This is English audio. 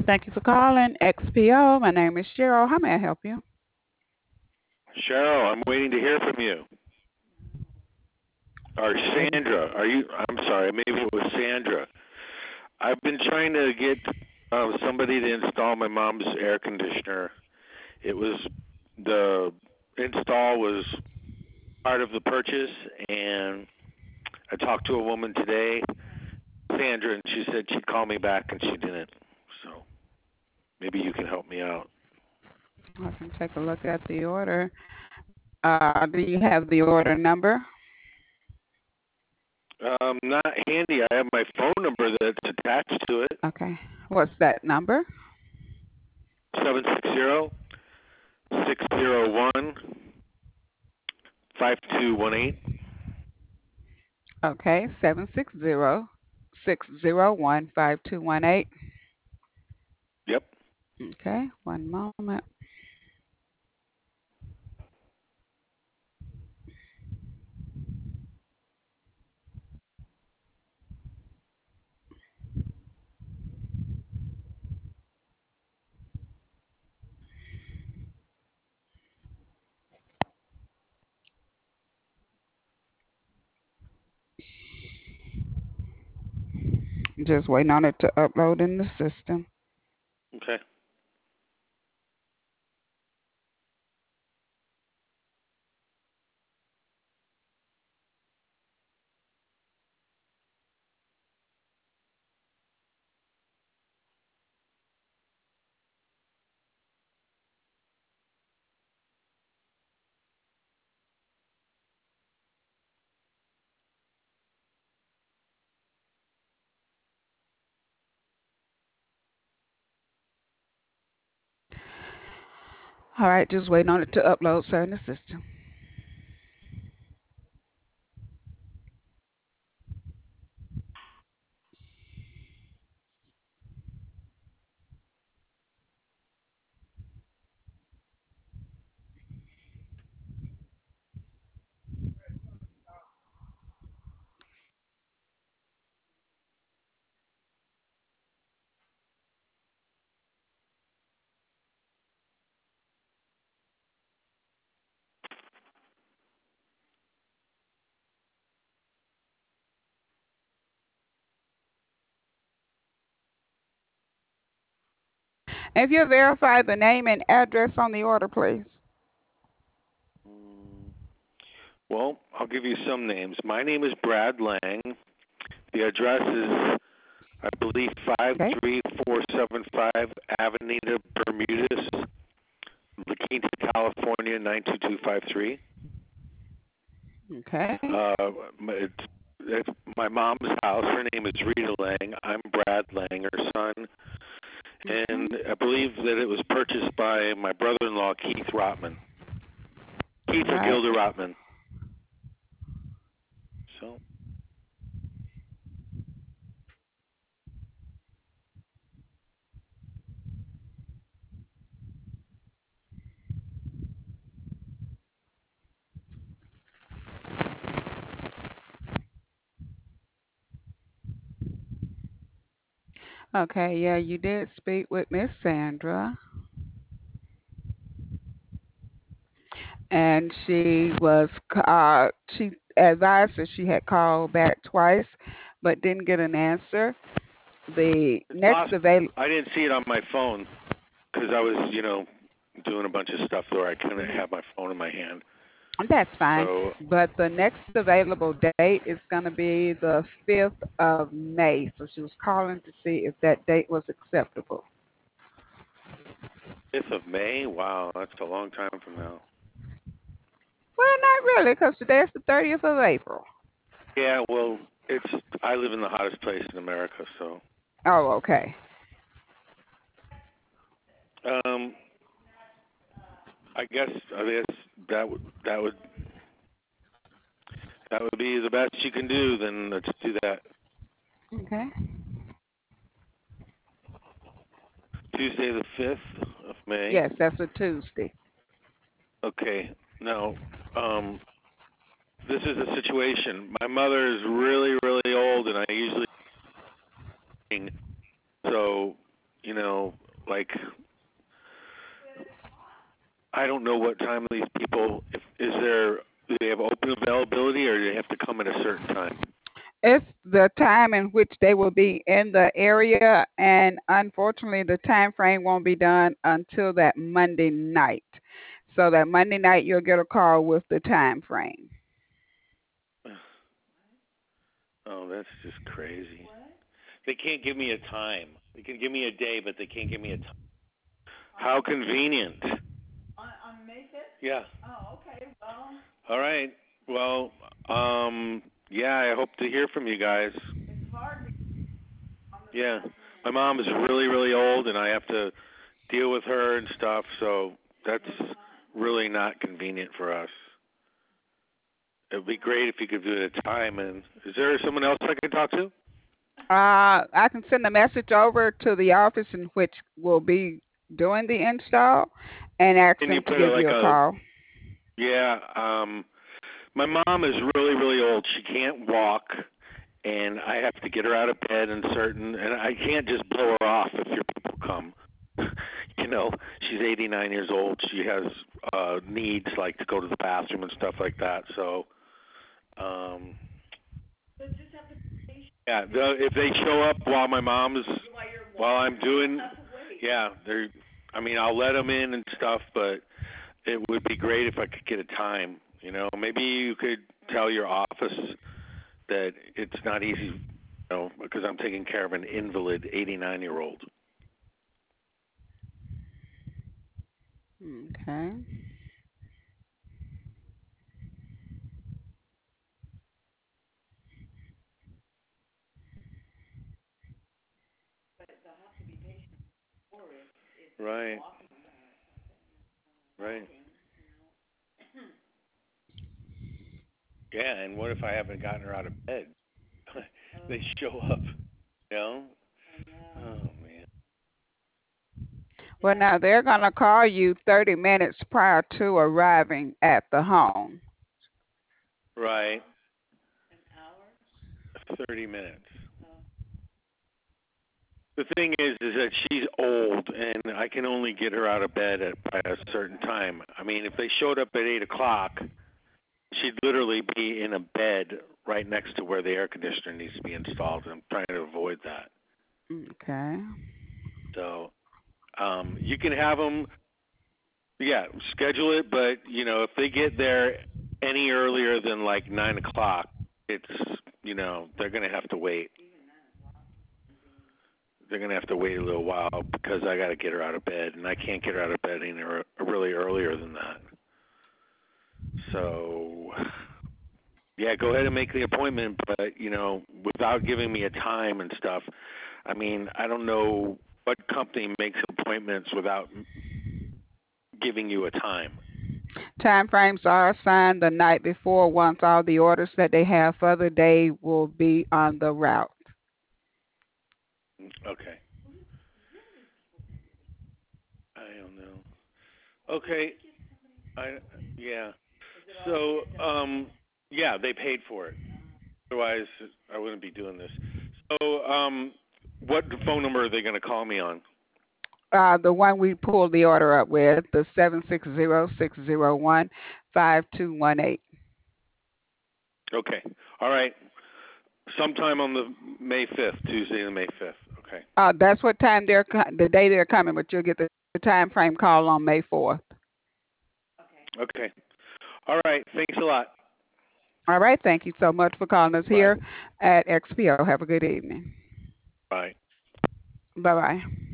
Thank you for calling XPO. My name is Cheryl. How may I help you? Cheryl, I'm waiting to hear from you. Or Waiting. Sandra, are you? I'm sorry, maybe it was Sandra. I've been trying to get somebody to install my mom's air conditioner. It was the install was part of the purchase, and I talked to a woman today, Sandra, and she said she'd call me back, and she didn't. So maybe you can help me out. I can take a look at the order. Do you have the order number? Not handy. I have my phone number that's attached to it. Okay. What's that number? 760-601-5218. Okay, 760-601-5218. Yep. Okay, one moment. Just waiting on it to upload in the system. Okay. All right, just waiting on it to upload, sir, in the system. If you verify the name and address on the order, please. Mm, Well, I'll give you some names. My name is Brad Lang. The address is, I believe, Okay. 53475 Avenida Bermudez, La Quinta, California, 92253. Okay. Uh, it's my mom's house. Her name is Rita Lang. I'm Brad Lang, her son. Okay. And I believe that it was purchased by my brother-in-law, Keith Rotman. Keith All or right. Gilda Rotman. So, Okay. Yeah, you did speak with Miss Sandra, and she advised that she had called back twice, but didn't get an answer. The it's next possible. available. I didn't see it on my phone because I was, doing a bunch of stuff where I couldn't have my phone in my hand. That's fine. So, But the next available date is going to be the 5th of May. So she was calling to see if that date was acceptable. 5th of May? Wow, that's a long time from now. Well, not really, because today is the 30th of April. Yeah, well, it's I live in the hottest place in America, so Oh, okay. um I guess that would that would be the best you can do, then let's do that. Okay. Tuesday the 5th of May. Yes, that's a Tuesday. Okay. Now, um this is a situation. My mother is really, really old, and I usually, so, like I don't know what time these people. If is there do they have open availability or do they have to come at a certain time? It's the time in which they will be in the area, and unfortunately, the time frame won't be done until that Monday night. So that Monday night, you'll get a call with the time frame. Oh, that's just crazy. They can't give me a time. They can give me a day, but they can't give me a time. How convenient. On May 5th? Yeah. Oh, okay. Well, All right. Well, yeah, I hope to hear from you guys. it's hard. Yeah. My mom is really, really old, and I have to deal with her and stuff, so that's really not convenient for us. It would be great if you could do it at a time. And is there someone else I can talk to? I can send a message over to the office in which will be doing the install and ask Can you them to put give you a call. yeah, my mom is really, really old. She can't walk, and I have to get her out of bed and I can't just blow her off if your people come. You know, she's 89 years old. She has needs like to go to the bathroom and stuff like that. So, um, yeah, if they show up while my mom's while I'm doing, yeah, they're. I mean, I'll let them in and stuff, but it would be great if I could get a time. You know, maybe you could tell your office that it's not easy, because I'm taking care of an invalid 89-year-old. Okay. Right. Right. Yeah, and what if I haven't gotten her out of bed? They show up, you know? Oh man. Well, now they're going to call you 30 minutes prior to arriving at the home. Right. 30 minutes. The thing is that she's old, and I can only get her out of bed by a certain time. I mean, if they showed up at 8 o'clock, she'd literally be in a bed right next to where the air conditioner needs to be installed. I'm trying to avoid that. Okay. So, you can have them, yeah, schedule it, but if they get there any earlier than like 9 o'clock, it's they're gonna have to wait. They're gonna have to wait a little while because I got to get her out of bed, and I can't get her out of bed any really earlier than that. So, yeah, go ahead and make the appointment, but without giving me a time and stuff. I mean, I don't know what company makes appointments without giving you a time. Time frames are assigned the night before once all the orders that they have for the day will be on the route. Okay. I don't know. Okay. I yeah. So, yeah, they paid for it. Otherwise, I wouldn't be doing this. So, what phone number are they going to call me on? The one we pulled the order up with, the 760-601-5218. Okay. All right. Sometime on the May 5th, Tuesday the May 5th. Okay. That's what time the day they're coming, but you'll get the time frame call on May 4th. Okay. All right. Thanks a lot. All right. Thank you so much for calling us Bye. here at XPO. Have a good evening. Bye. Bye bye.